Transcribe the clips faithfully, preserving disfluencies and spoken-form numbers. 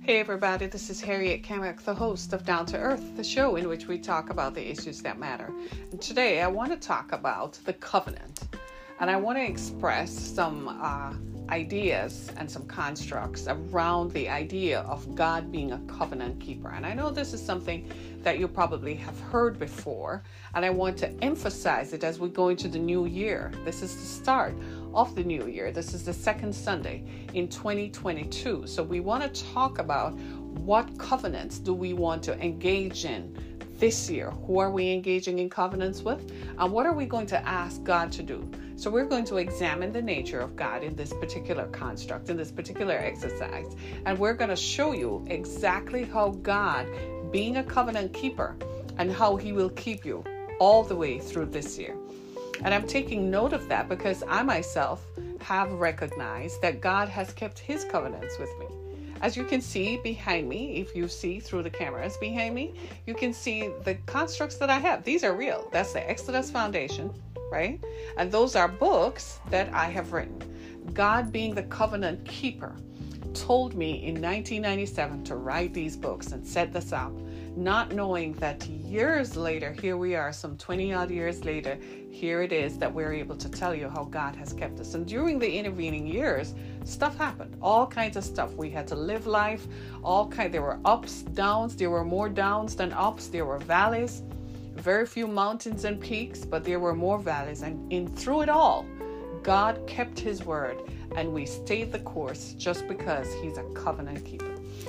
Hey everybody, this is Harriet Kamek, the host of Down to Earth, the show in which we talk about the issues that matter. And today I want to talk about the covenant. And I want to express some uh, ideas and some constructs around the idea of God being a covenant keeper. And I know this is something that you probably have heard before, and I want to emphasize it as we go into the new year. This is the start of the new year. This is the second Sunday in twenty twenty-two. So we want to talk about what covenants do we want to engage in this year. Who are we engaging in covenants with? And what are we going to ask God to do? So we're going to examine the nature of God in this particular construct, in this particular exercise. And we're going to show you exactly how God, being a covenant keeper, and how he will keep you all the way through this year. And I'm taking note of that because I myself have recognized that God has kept his covenants with me. As you can see behind me, if you see through the cameras behind me, you can see the constructs that I have. These are real. That's the Exodus Foundation, right? And those are books that I have written. God, being the covenant keeper, told me in nineteen ninety-seven to write these books and set this up, not knowing that years later, here we are, some twenty odd years later, here it is that we're able to tell you how God has kept us. And during the intervening years, stuff happened, all kinds of stuff. We had to live life, all kind. There were ups, downs. There were more downs than ups. There were valleys, very few mountains and peaks, but there were more valleys. And in through it all, God kept his word, and we stayed the course just because he's a covenant keeper.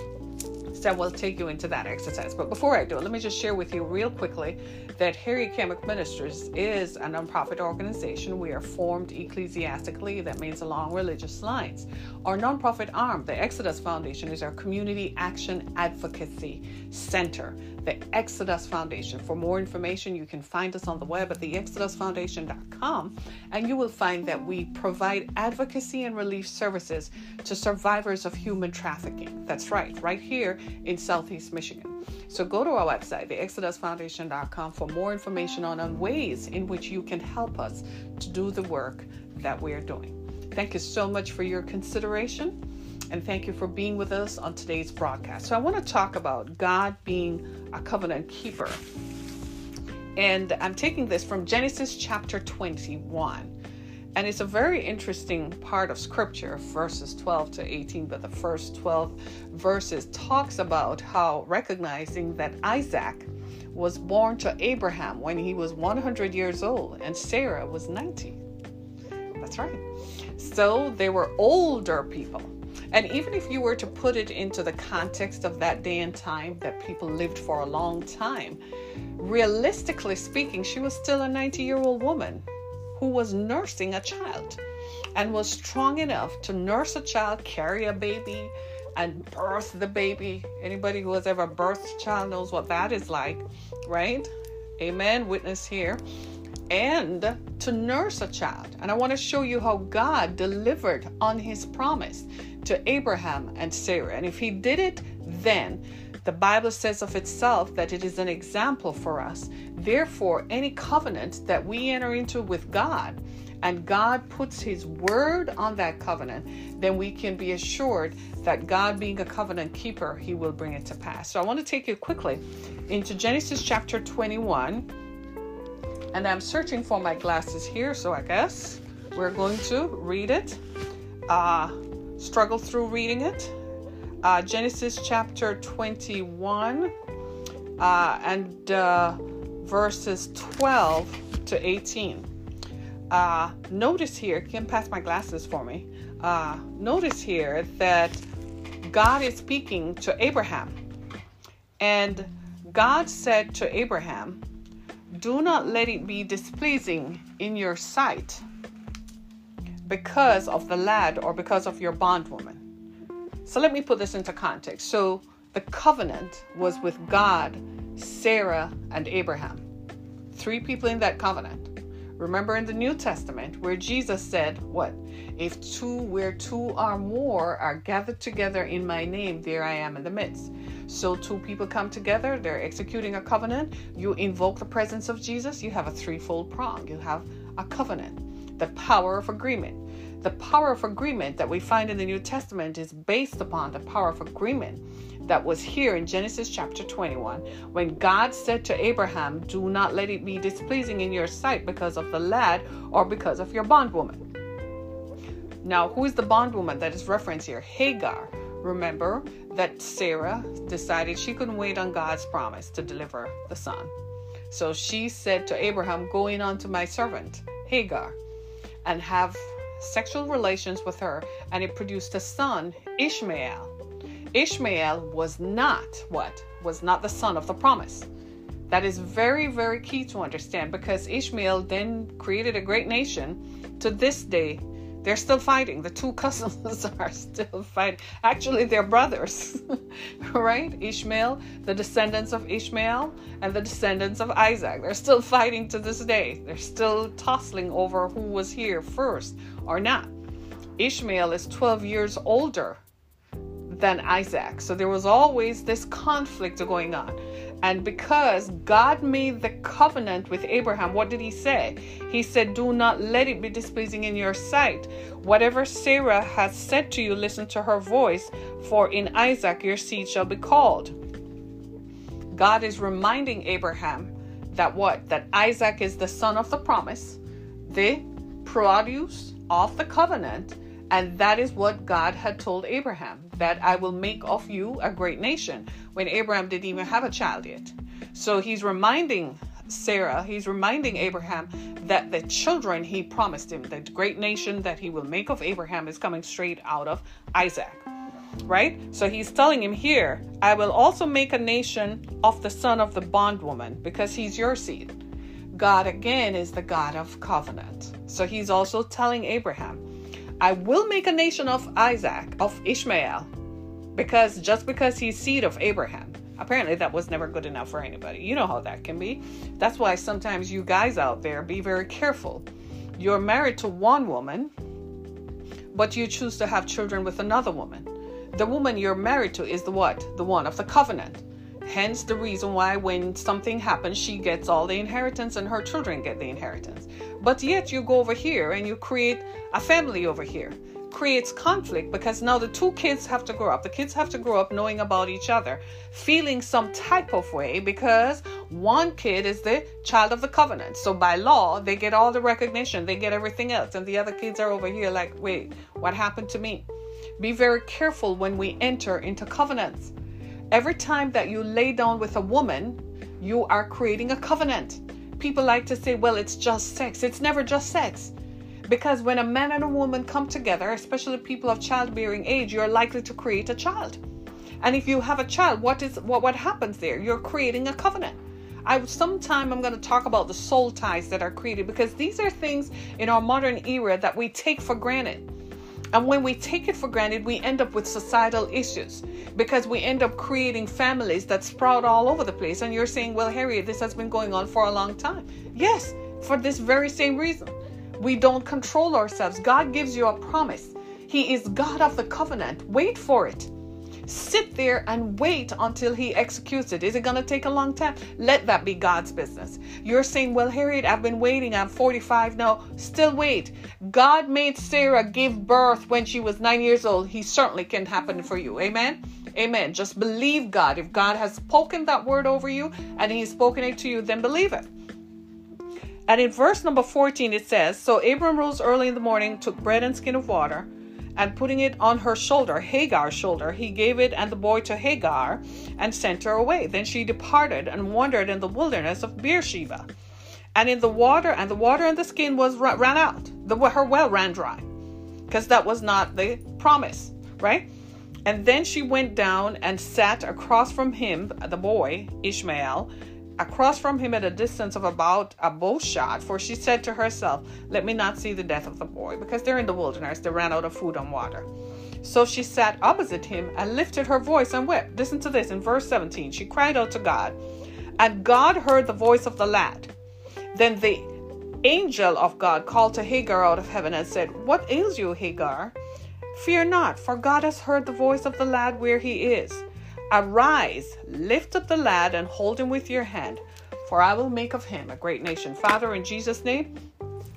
So we'll take you into that exercise. But before I do it, let me just share with you real quickly that Harriet Kamek Ministries is a nonprofit organization. We are formed ecclesiastically. That means along religious lines. Our nonprofit arm, the Exodus Foundation, is our community action advocacy center. The Exodus Foundation. For more information, you can find us on the web at the exodus foundation dot com, and you will find that we provide advocacy and relief services to survivors of human trafficking. That's right, right here in Southeast Michigan. So go to our website, the exodus foundation dot com, for more information on, on ways in which you can help us to do the work that we're doing. Thank you so much for your consideration, and thank you for being with us on today's broadcast. So I want to talk about God being a covenant keeper. And I'm taking this from Genesis chapter twenty-one. And it's a very interesting part of scripture, verses twelve to eighteen, but the first twelve verses talks about how recognizing that Isaac was born to Abraham when he was one hundred years old and Sarah was ninety. That's right. So they were older people. And even if you were to put it into the context of that day and time, that people lived for a long time, realistically speaking, she was still a ninety-year-old woman who was nursing a child and was strong enough to nurse a child, carry a baby, and birth the baby. Anybody who has ever birthed a child knows what that is like, right? Amen. Witness here. And to nurse a child. And I want to show you how God delivered on his promise to Abraham and Sarah. And if he did it then, the Bible says of itself that it is an example for us. Therefore, any covenant that we enter into with God, and God puts his word on that covenant, then we can be assured that God, being a covenant keeper, he will bring it to pass. So I want to take you quickly into Genesis chapter twenty-one. And I'm searching for my glasses here, so I guess we're going to read it, uh, struggle through reading it. Uh, Genesis chapter twenty-one uh, and uh, verses twelve to eighteen. Uh, notice here, can you pass my glasses for me? Uh, notice here that God is speaking to Abraham. And God said to Abraham, "Do not let it be displeasing in your sight because of the lad or because of your bondwoman." So let me put this into context. So the covenant was with God, Sarah, and Abraham. Three people in that covenant. Remember in the New Testament where Jesus said, what? If two, where two or more are gathered together in my name, there I am in the midst. So two people come together, they're executing a covenant. You invoke the presence of Jesus, you have a threefold prong. You have a covenant, the power of agreement. The power of agreement that we find in the New Testament is based upon the power of agreement that was here in Genesis chapter twenty-one, when God said to Abraham, do not let it be displeasing in your sight because of the lad or because of your bondwoman. Now, who is the bondwoman that is referenced here? Hagar. Remember that Sarah decided she couldn't wait on God's promise to deliver the son. So she said to Abraham, go in unto my servant, Hagar, and have sexual relations with her, and it produced a son, Ishmael. Ishmael was not what? Was not the son of the promise. That is very, very key to understand, because Ishmael then created a great nation. To this day, they're still fighting. The two cousins are still fighting. Actually, they're brothers, right? Ishmael, the descendants of Ishmael, and the descendants of Isaac. They're still fighting to this day. They're still tussling over who was here first or not. Ishmael is twelve years older than Isaac. So there was always this conflict going on. And because God made the covenant with Abraham, what did he say? He said, do not let it be displeasing in your sight. Whatever Sarah has said to you, listen to her voice, for in Isaac your seed shall be called. God is reminding Abraham that what? That Isaac is the son of the promise, the produce of the covenant. And that is what God had told Abraham, that I will make of you a great nation, when Abraham didn't even have a child yet. So he's reminding Sarah, he's reminding Abraham that the children he promised him, the great nation that he will make of Abraham, is coming straight out of Isaac, right? So he's telling him here, I will also make a nation of the son of the bondwoman, because he's your seed. God again is the God of covenant. So he's also telling Abraham, I will make a nation of Isaac, of Ishmael, because just because he's seed of Abraham. Apparently that was never good enough for anybody. You know how that can be. That's why sometimes you guys out there, be very careful. You're married to one woman, but you choose to have children with another woman. The woman you're married to is the what? The one of the covenant. Hence the reason why when something happens, she gets all the inheritance and her children get the inheritance. But yet you go over here and you create a family over here. Creates conflict, because now the two kids have to grow up. The kids have to grow up knowing about each other, feeling some type of way, because one kid is the child of the covenant. So by law, they get all the recognition, they get everything else. And the other kids are over here like, wait, what happened to me? Be very careful when we enter into covenants. Every time that you lay down with a woman, you are creating a covenant. People like to say, well, it's just sex. It's never just sex. Because when a man and a woman come together, especially people of childbearing age, you're likely to create a child. And if you have a child, what is what, what happens there? You're creating a covenant. I sometime I'm going to talk about the soul ties that are created, because these are things in our modern era that we take for granted. And when we take it for granted, we end up with societal issues, because we end up creating families that sprout all over the place. And you're saying, well, Harriet, this has been going on for a long time. Yes, for this very same reason. We don't control ourselves. God gives you a promise. He is God of the covenant. Wait for it. Sit there and wait until he executes it. Is it going to take a long time? Let that be God's business. You're saying, well, Harriet, I've been waiting. I'm forty-five now. Still wait. God made Sarah give birth when she was nine years old. He certainly can happen for you. Amen. Amen. Just believe God. If God has spoken that word over you and he's spoken it to you, then believe it. And in verse number fourteen, it says, so Abram rose early in the morning, took bread and skin of water, and putting it on her shoulder, Hagar's shoulder, he gave it and the boy to Hagar and sent her away. Then she departed and wandered in the wilderness of Beersheba. And in the water, and the water and the skin was ran out. The, her well ran dry, because that was not the promise, right? And then she went down and sat across from him, the boy, Ishmael, across from him at a distance of about a bow shot, for she said to herself, let me not see the death of the boy, because they're in the wilderness, they ran out of food and water. So she sat opposite him and lifted her voice and wept. Listen to this in verse seventeen. She cried out to God, and God heard the voice of the lad. Then the angel of God called to Hagar out of heaven and said, what ails you, Hagar? Fear not, for God has heard the voice of the lad where he is. Arise, lift up the lad and hold him with your hand, for I will make of him a great nation. Father, in Jesus' name,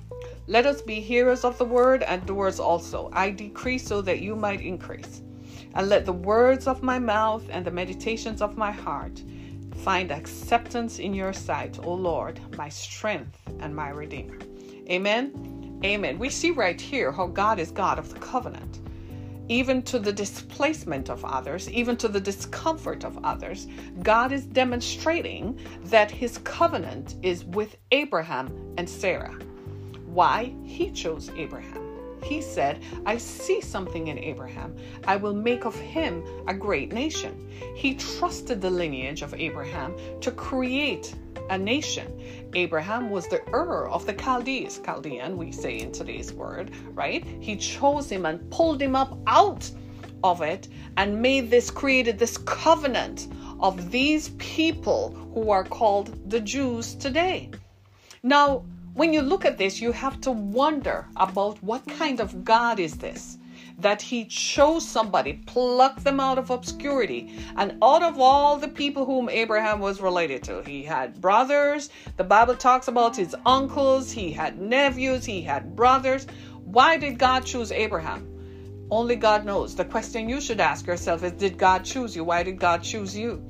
Let us be hearers of the word and doers also. I decrease so that you might increase. And let the words of my mouth and the meditations of my heart find acceptance in your sight, O Lord, my strength and my redeemer. Amen. Amen. We see right here how God is God of the covenant. Even to the displacement of others, even to the discomfort of others, God is demonstrating that his covenant is with Abraham and Sarah. Why? He chose Abraham. He said, I see something in Abraham. I will make of him a great nation. He trusted the lineage of Abraham to create a nation. Abraham was the Ur of the Chaldees, Chaldean, we say in today's word, right? He chose him and pulled him up out of it and made this, created this covenant of these people who are called the Jews today. Now, when you look at this, you have to wonder about what kind of God is this? That he chose somebody, plucked them out of obscurity, and out of all the people whom Abraham was related to, he had brothers. The Bible talks about his uncles, he had nephews, he had brothers. Why did God choose Abraham? Only God knows. The question you should ask yourself is, did God choose you? Why did God choose you?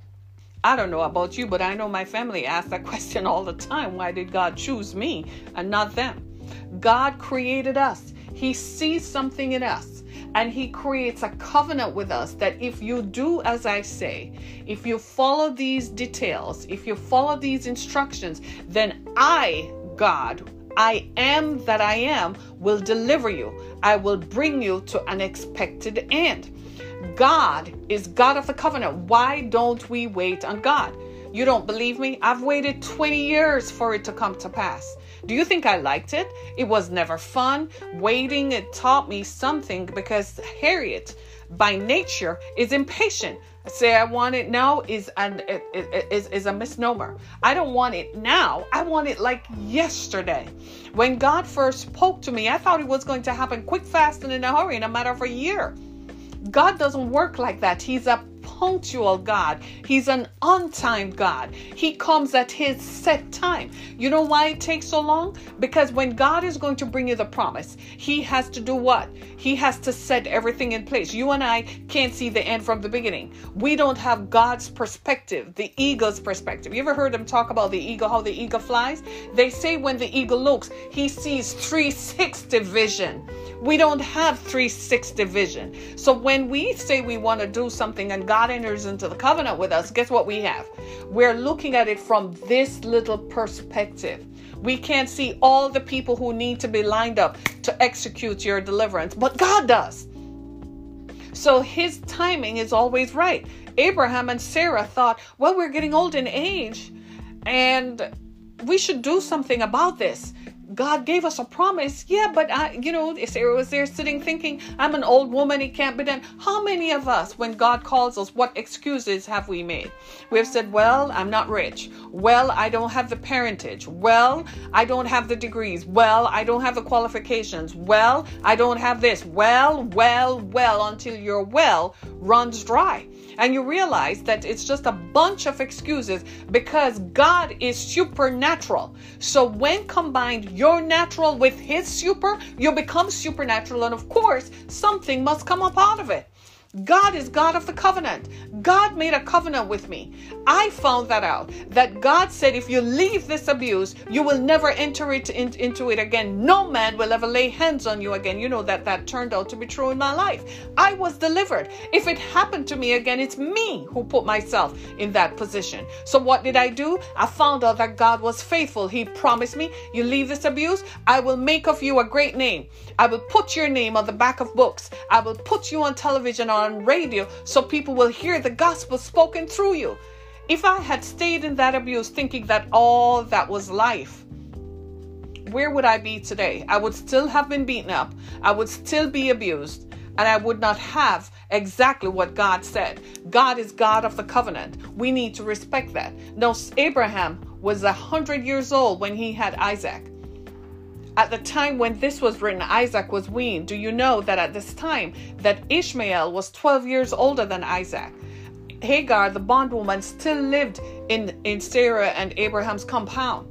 I don't know about you, but I know my family asks that question all the time. Why did God choose me and not them? God created us. He sees something in us, and he creates a covenant with us that if you do as I say, if you follow these details, if you follow these instructions, then I, God, I am that I am, will deliver you. I will bring you to an expected end. God is God of the covenant. Why don't we wait on God? You don't believe me? I've waited twenty years for it to come to pass. Do you think I liked it? It was never fun. Waiting, it taught me something because Harriet, by nature, is impatient. Say I want it now is an is, is a misnomer. I don't want it now. I want it like yesterday. When God first spoke to me, I thought it was going to happen quick, fast, and in a hurry in a matter of a year. God doesn't work like that. He's a punctual God. He's an on-time God. He comes at his set time. You know why it takes so long? Because when God is going to bring you the promise, he has to do what? He has to set everything in place. You and I can't see the end from the beginning. We don't have God's perspective, the eagle's perspective. You ever heard them talk about the eagle, how the eagle flies? They say when the eagle looks, he sees three sixty vision. We don't have three sixty vision. So when we say we want to do something and God enters into the covenant with us, guess what we have? We're looking at it from this little perspective. We can't see all the people who need to be lined up to execute your deliverance, but God does. So his timing is always right. Abraham and Sarah thought, well, we're getting old in age and we should do something about this. God gave us a promise. Yeah, but I, you know, Sarah was there sitting thinking, I'm an old woman. It can't be done. How many of us, when God calls us, what excuses have we made? We have said, well, I'm not rich. Well, I don't have the parentage. Well, I don't have the degrees. Well, I don't have the qualifications. Well, I don't have this. Well, well, well, until your well runs dry. And you realize that it's just a bunch of excuses because God is supernatural. So when combined your natural with his super, you become supernatural. And of course, something must come up out of it. God is God of the covenant. God made a covenant with me. I found that out, that God said, if you leave this abuse, you will never enter it in, into it again. No man will ever lay hands on you again. You know that that turned out to be true in my life. I was delivered. If it happened to me again, it's me who put myself in that position. So what did I do? I found out that God was faithful. He promised me, you leave this abuse, I will make of you a great name. I will put your name on the back of books. I will put you on television, on radio, so people will hear the gospel spoken through you. If I had stayed in that abuse thinking that all that was life, where would I be today? I would still have been beaten up. I would still be abused. And I would not have exactly what God said. God is God of the covenant. We need to respect that. Now, Abraham was a hundred years old when he had Isaac. At the time when this was written, Isaac was weaned. Do you know that at this time that Ishmael was twelve years older than Isaac? Hagar, the bondwoman, still lived in, in Sarah and Abraham's compound.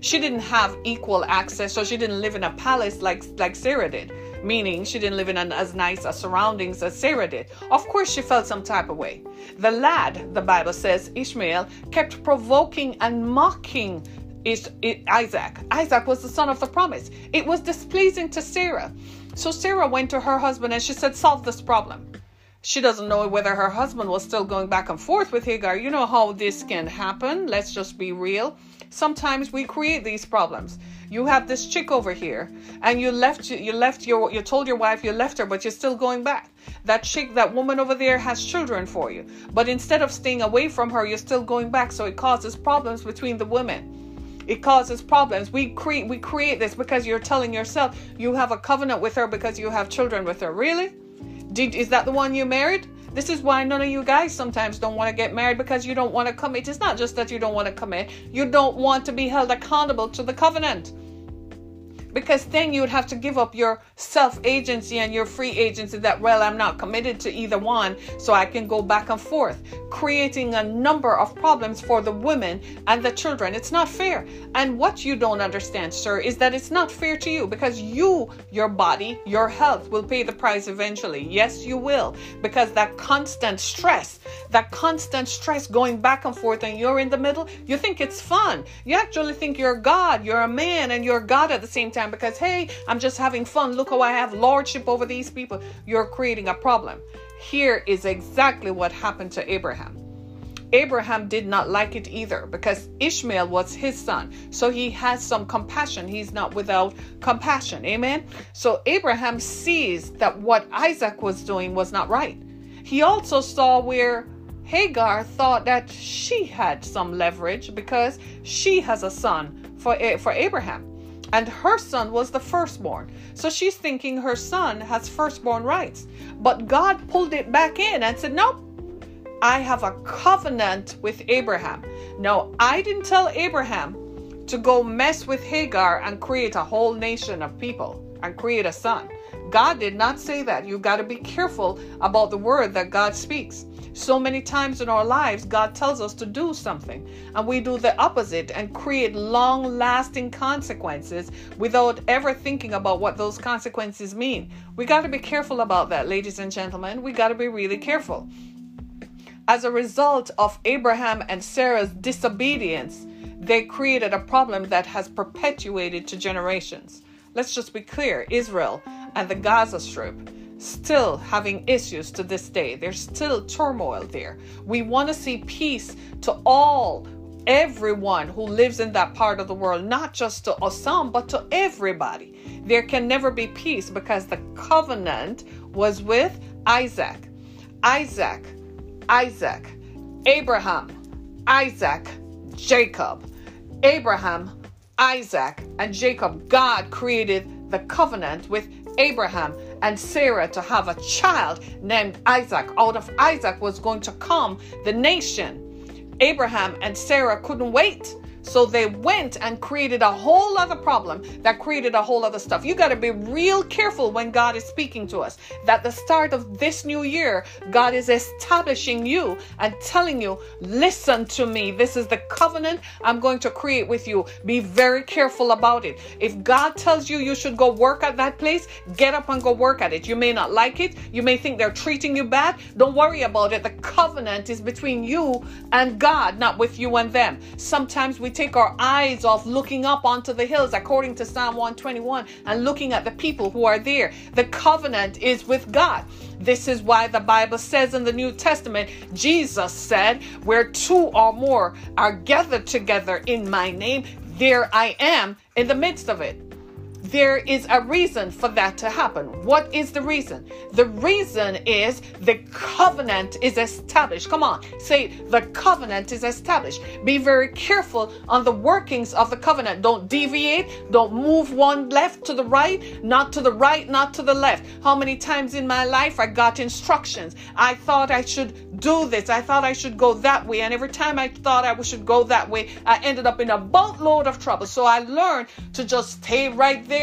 She didn't have equal access, so she didn't live in a palace like, like Sarah did. Meaning she didn't live in an, as nice a surroundings as Sarah did. Of course, she felt some type of way. The lad, the Bible says, Ishmael, kept provoking and mocking Is Isaac. Isaac was the son of the promise. It was displeasing to Sarah. So Sarah went to her husband and she said, solve this problem. She doesn't know whether her husband was still going back and forth with Hagar. You know how this can happen. Let's just be real. Sometimes we create these problems. You have this chick over here and you left, you left your, you told your wife you left her, but you're still going back. That chick, that woman over there has children for you. But instead of staying away from her, you're still going back. So it causes problems between the women. It causes problems. We create we create this because you're telling yourself you have a covenant with her because you have children with her. Really? Did, is that the one you married? This is why none of you guys sometimes don't want to get married, because you don't want to commit. It's not just that you don't want to commit. You don't want to be held accountable to the covenant. Because then you would have to give up your self-agency and your free agency that, well, I'm not committed to either one, so I can go back and forth, creating a number of problems for the women and the children. It's not fair. And what you don't understand, sir, is that it's not fair to you, because you, your body, your health will pay the price eventually. Yes, you will. Because that constant stress, that constant stress going back and forth, and you're in the middle, you think it's fun. You actually think you're God, you're a man, and you're God at the same time. Because, hey, I'm just having fun. Look how I have lordship over these people. You're creating a problem. Here is exactly what happened to Abraham. Abraham did not like it either, because Ishmael was his son. So he has some compassion. He's not without compassion. Amen. So Abraham sees that what Isaac was doing was not right. He also saw where Hagar thought that she had some leverage because she has a son for, for Abraham. And her son was the firstborn. So she's thinking her son has firstborn rights. But God pulled it back in and said, nope, I have a covenant with Abraham. No, I didn't tell Abraham to go mess with Hagar and create a whole nation of people and create a son. God did not say that. You got to be careful about the word that God speaks. So many times in our lives, God tells us to do something, and we do the opposite and create long-lasting consequences without ever thinking about what those consequences mean. We got to be careful about that, ladies and gentlemen. We got to be really careful. As a result of Abraham and Sarah's disobedience, they created a problem that has perpetuated to generations. Let's just be clear, Israel and the Gaza Strip still having issues to this day. There's still turmoil there. We want to see peace to all, everyone who lives in that part of the world, not just to some, but to everybody. There can never be peace because the covenant was with Isaac. Isaac, Isaac, Abraham, Isaac, Jacob. Abraham, Isaac, and Jacob. God created the covenant with Abraham and Sarah to have a child named Isaac. Out of Isaac was going to come the nation. Abraham and Sarah couldn't wait. So they went and created a whole other problem that created a whole other stuff. You got to be real careful when God is speaking to us. That the start of this new year, God is establishing you and telling you, listen to me. This is the covenant I'm going to create with you. Be very careful about it. If God tells you you should go work at that place, get up and go work at it. You may not like it. You may think they're treating you bad. Don't worry about it. The covenant is between you and God, not with you and them. Sometimes we take our eyes off looking up onto the hills, according to Psalm one twenty-one, and looking at the people who are there. The covenant is with God. This is why the Bible says in the New Testament, Jesus said, where two or more are gathered together in my name, there I am in the midst of it. There is a reason for that to happen. What is the reason? The reason is the covenant is established. Come on, say the covenant is established. Be very careful on the workings of the covenant. Don't deviate. Don't move one left to the right, not to the right, not to the left. How many times in my life I got instructions. I thought I should do this. I thought I should go that way. And every time I thought I should go that way, I ended up in a boatload of trouble. So I learned to just stay right there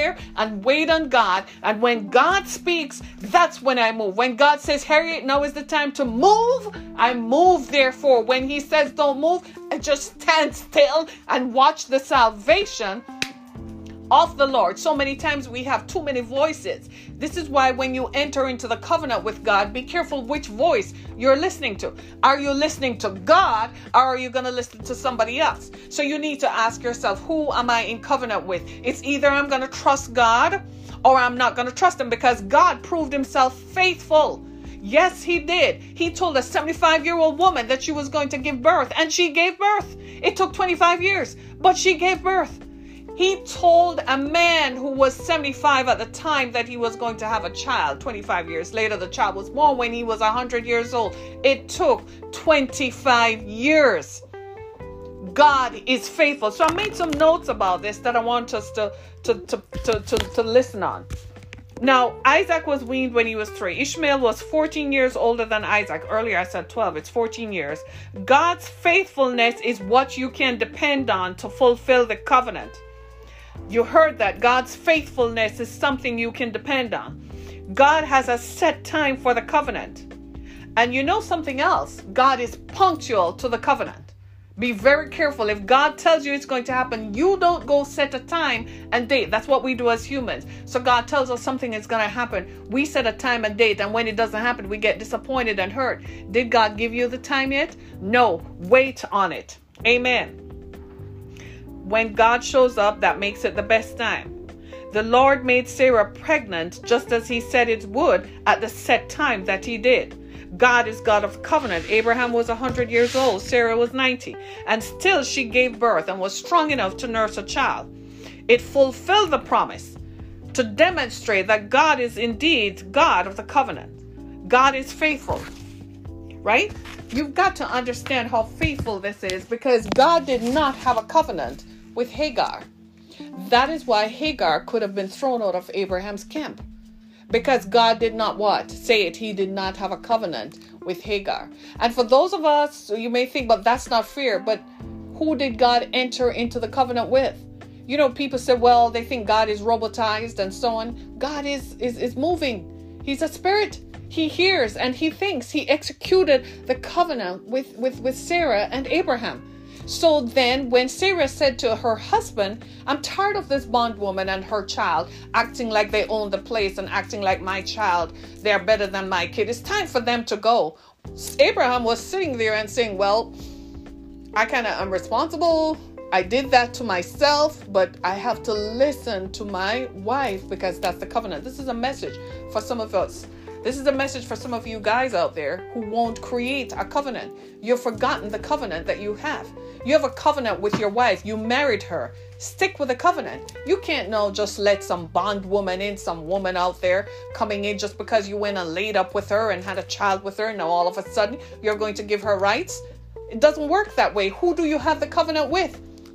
there and wait on God. And when God speaks, that's when I move. When God says, Harriet, now is the time to move, I move. Therefore, when he says don't move, I just stand still and watch the salvation of the Lord. So many times we have too many voices. This is why when you enter into the covenant with God, be careful which voice you're listening to. Are you listening to God, or are you going to listen to somebody else? So you need to ask yourself, who am I in covenant with? It's either I'm going to trust God or I'm not going to trust him, because God proved himself faithful. Yes, he did. He told a seventy-five-year-old woman that she was going to give birth, and she gave birth. It took twenty-five years, but she gave birth. He told a man who was seventy-five at the time that he was going to have a child. twenty-five years later, the child was born when he was one hundred years old. It took twenty-five years. God is faithful. So I made some notes about this that I want us to, to, to, to, to, to listen on. Now, Isaac was weaned when he was three. Ishmael was fourteen years older than Isaac. Earlier I said twelve. It's fourteen years. God's faithfulness is what you can depend on to fulfill the covenant. You heard that. God's faithfulness is something you can depend on. God has a set time for the covenant. And you know something else? God is punctual to the covenant. Be very careful. If God tells you it's going to happen, you don't go set a time and date. That's what we do as humans. So God tells us something is going to happen. We set a time and date, and when it doesn't happen, we get disappointed and hurt. Did God give you the time yet? No. Wait on it. Amen. When God shows up, that makes it the best time. The Lord made Sarah pregnant just as he said it would at the set time that he did. God is God of covenant. Abraham was one hundred years old. Sarah was ninety. And still she gave birth and was strong enough to nurse a child. It fulfilled the promise to demonstrate that God is indeed God of the covenant. God is faithful. Right? You've got to understand how faithful this is, because God did not have a covenant with Hagar. That is why Hagar could have been thrown out of Abraham's camp. Because God did not what? Say it. He did not have a covenant with Hagar. And for those of us, you may think, but that's not fair. But who did God enter into the covenant with? You know, people say, well, they think God is robotized and so on. God is, is, is moving. He's a spirit. He hears and he thinks. He executed the covenant with, with, with Sarah and Abraham. So then when Sarah said to her husband, I'm tired of this bondwoman and her child acting like they own the place and acting like my child, they're better than my kid. It's time for them to go. Abraham was sitting there and saying, well, I kind of am responsible. I did that to myself, but I have to listen to my wife because that's the covenant. This is a message for some of us. This is a message for some of you guys out there who won't create a covenant. You've forgotten the covenant that you have. You have a covenant with your wife. You married her. Stick with the covenant. You can't now just let some bondwoman in, some woman out there coming in just because you went and laid up with her and had a child with her. Now all of a sudden you're going to give her rights. It doesn't work that way. Who do you have the covenant with?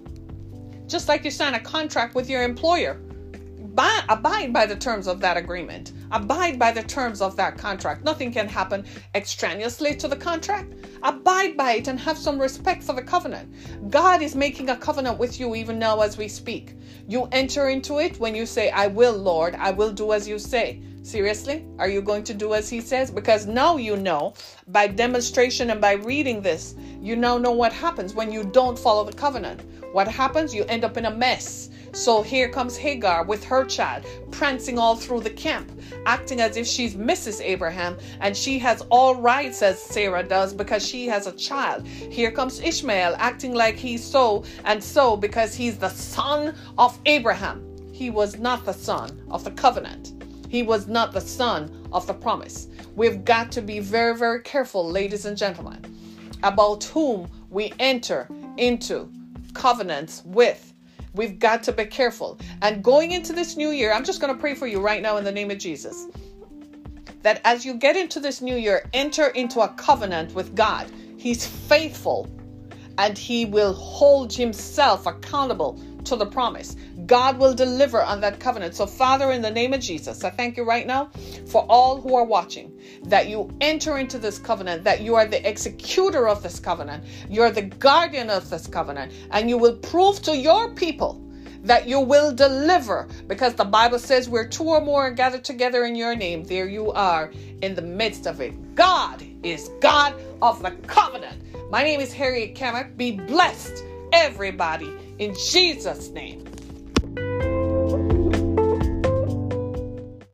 Just like you sign a contract with your employer. By, abide by the terms of that agreement. Abide by the terms of that contract. Nothing can happen extraneously to the contract. Abide by it and have some respect for the covenant. God is making a covenant with you even now as we speak. You enter into it when you say, I will, Lord, I will do as you say. Seriously? Are you going to do as he says? Because now you know, by demonstration and by reading this, you now know what happens when you don't follow the covenant. What happens? You end up in a mess. So here comes Hagar with her child, prancing all through the camp, acting as if she's Missus Abraham, and she has all rights as Sarah does because she has a child. Here comes Ishmael, acting like he's so and so because he's the son of Abraham. He was not the son of the covenant. He was not the son of the promise. We've got to be very, very careful, ladies and gentlemen, about whom we enter into covenants with. We've got to be careful. And going into this new year, I'm just going to pray for you right now in the name of Jesus. That as you get into this new year, enter into a covenant with God. He's faithful and he will hold himself accountable to the promise. God will deliver on that covenant. So Father, in the name of Jesus, I thank you right now for all who are watching, that you enter into this covenant, that you are the executor of this covenant. You're the guardian of this covenant, and you will prove to your people that you will deliver, because the Bible says where two or more are gathered together in your name, there you are in the midst of it. God is God of the covenant. My name is Harriet Kamak. Be blessed, everybody, in Jesus' name.